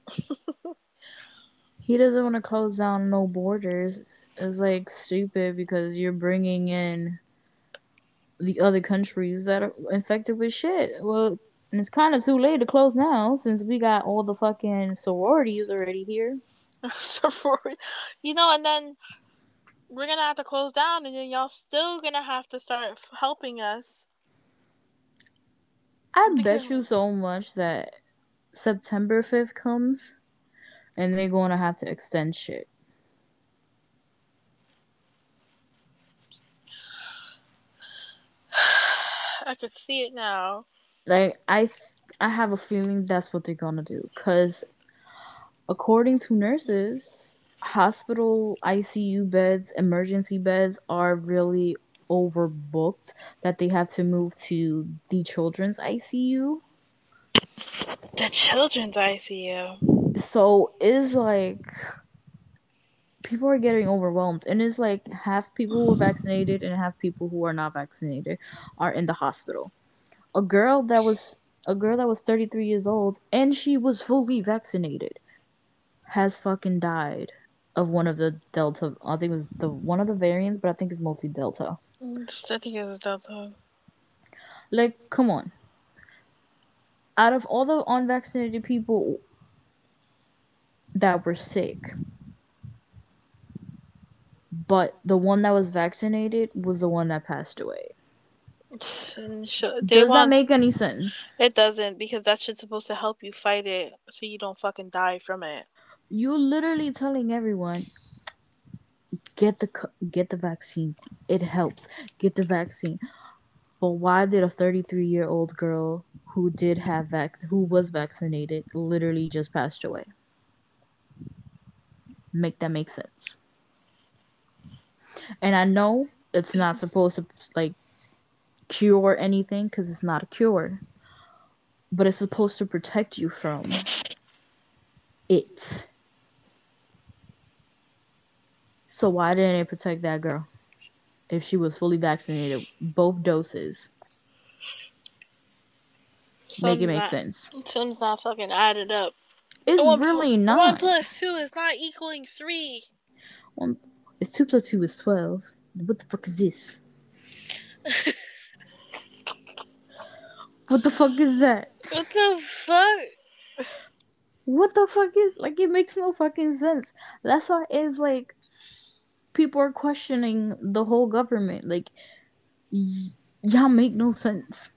He doesn't want to close down no borders. It's like stupid because you're bringing in the other countries that are infected with shit. Well, and it's kind of too late to close now since we got all the fucking sororities already here. You know, and then we're gonna have to close down, and then y'all still gonna have to start helping us. I Because bet you so much that September 5th comes and they're going to have to extend shit. I could see it now. Like I have a feeling that's what they're going to do cuz according to nurses, hospital ICU beds, emergency beds are really overbooked that they have to move to the children's ICU. The children's ICU. So it's like people are getting overwhelmed and it's like half people who are vaccinated and half people who are not vaccinated are in the hospital. A girl that was a girl that was 33 years old and she was fully vaccinated has fucking died of one of the Delta. I think it was the one of the variants, but I think it's mostly Delta. I think it's Delta. Like, come on. Out of all the unvaccinated people that were sick, but the one that was vaccinated was the one that passed away. They Does that want make any sense? it doesn't because that shit's supposed to help you fight it so you don't fucking die from it. You literally telling everyone get the vaccine. It helps. Get the vaccine. But why did a 33-year-old girl who who was vaccinated literally just passed away? Make that make sense? And I know it's not supposed to like cure anything because it's not a cure, but it's supposed to protect you from it. So why didn't it protect that girl if she was fully vaccinated, both doses? Make it make sense. Something's not fucking added up. It's really not. 1 plus 2 is not equaling 3. It's 2 plus 2 is 12. What the fuck is this? What the fuck is that? What the fuck? What the fuck is like? It makes no fucking sense. That's why it's like people are questioning the whole government. Like, y'all make no sense.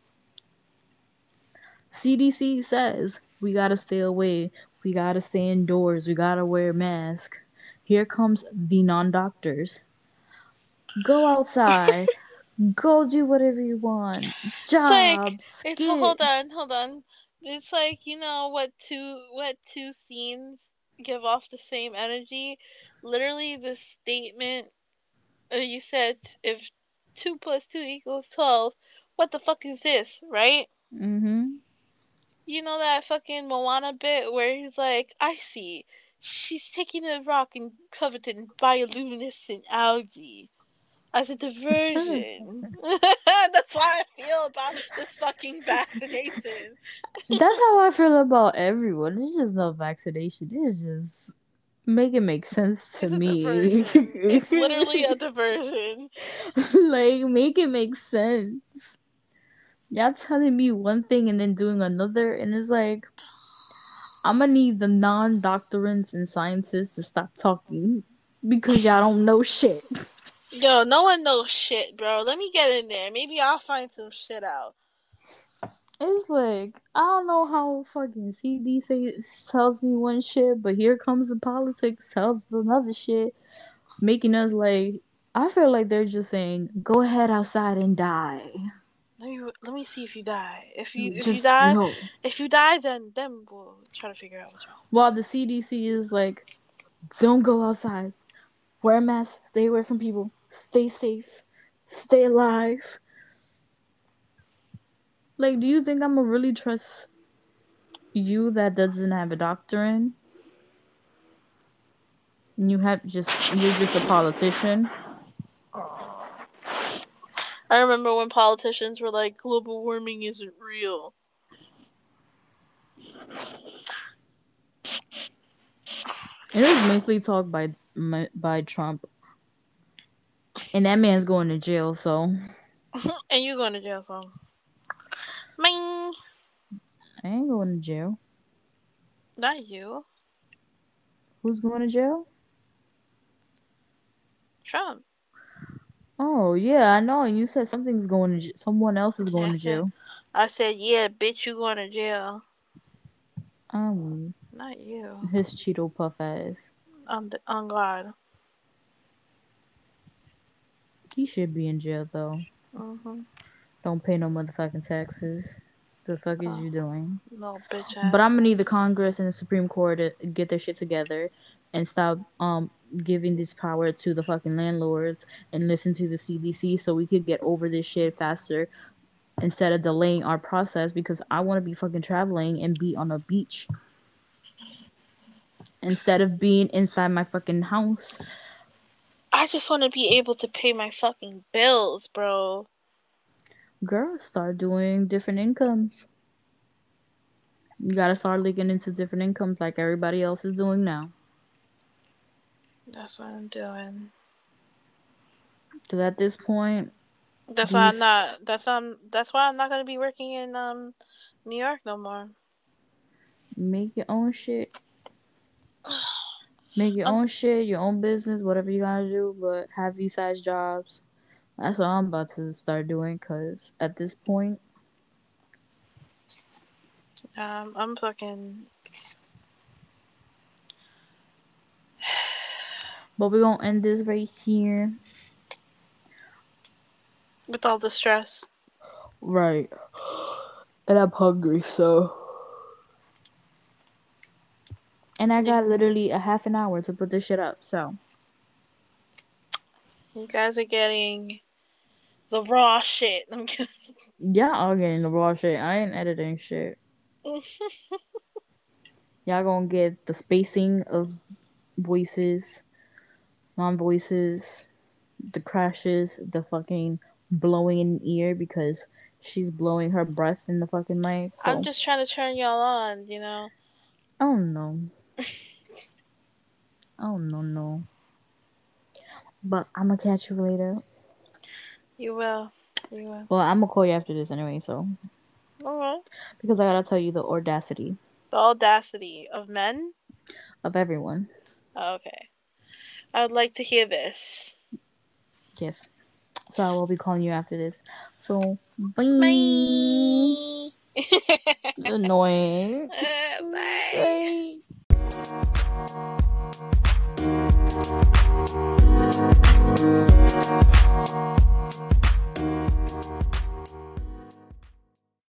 CDC says we gotta stay away. We gotta stay indoors. We gotta wear masks. Here comes the non-doctors. Go outside. Go do whatever you want. Jobs. It's hold on. It's like, you know what two scenes give off the same energy? Literally the statement you said, if 2 plus 2 equals 12, what the fuck is this, right? Mm-hmm. You know that fucking Moana bit where he's like, I see. She's taking a rock and covered in bioluminescent algae as a diversion. That's how I feel about this fucking vaccination. That's how I feel about everyone. It's just no vaccination. It's just make it make sense to It's a me. diversion. It's literally a diversion. Like, make it make sense. Y'all telling me one thing and then doing another, and it's like, I'm gonna need the non-doctorants and scientists to stop talking because y'all don't know shit. Yo, no one knows shit, bro. Let me get in there. Maybe I'll find some shit out. It's like, I don't know how fucking CDC tells me one shit, but here comes the politics tells another shit, making us like, I feel like they're just saying, go ahead outside and die. Let me see if you die. If you die, then we'll try to figure out what's wrong. While the CDC is like, don't go outside, wear a mask, stay away from people, stay safe, stay alive. Like, do you think I'm gonna really trust you that doesn't have a doctorate? You're just a politician. I remember when politicians were like, global warming isn't real. It was mostly talked by Trump, and that man's going to jail. So, and you going to jail, so Ming. I ain't going to jail. Not you. Who's going to jail? Trump. Oh yeah, I know. You said someone else is going to jail. I said, yeah, bitch, you going to jail. Not you. His Cheeto puff ass. On God. He should be in jail though. Mm-hmm. Don't pay no motherfucking taxes. The fuck is you doing? No, bitch ass. But I'm gonna need the Congress and the Supreme Court to get their shit together and stop giving this power to the fucking landlords and listen to the CDC so we could get over this shit faster instead of delaying our process, because I want to be fucking traveling and be on a beach instead of being inside my fucking house. I just want to be able to pay my fucking bills, bro. Girl, start doing different incomes. You gotta start looking into different incomes like everybody else is doing now. That's what I'm doing. Because at this point, that's why I'm not. That's why I'm not gonna be working in New York no more. Make your own shit. Make your own shit, your own business, whatever you gotta do, but have these size jobs. That's what I'm about to start doing, because at this point, I'm fucking. But we're gonna end this right here. With all the stress. Right. And I'm hungry, so. And I got literally a half an hour to put this shit up, so. You guys are getting the raw shit. I'm kidding. Y'all all getting the raw shit. I ain't editing shit. Y'all gonna get the spacing of voices, non voices, the crashes, the fucking blowing in the ear because she's blowing her breath in the fucking mic. So. I'm just trying to turn y'all on, you know? Oh no. Oh no. But I'm gonna catch you later. You will. You will. Well, I'm gonna call you after this anyway, so. Alright. Because I gotta tell you the audacity The audacity of men? of everyone. Okay. I would like to hear this. Yes. So I will be calling you after this. So, bye. Bye. Annoying. Bye. Bye.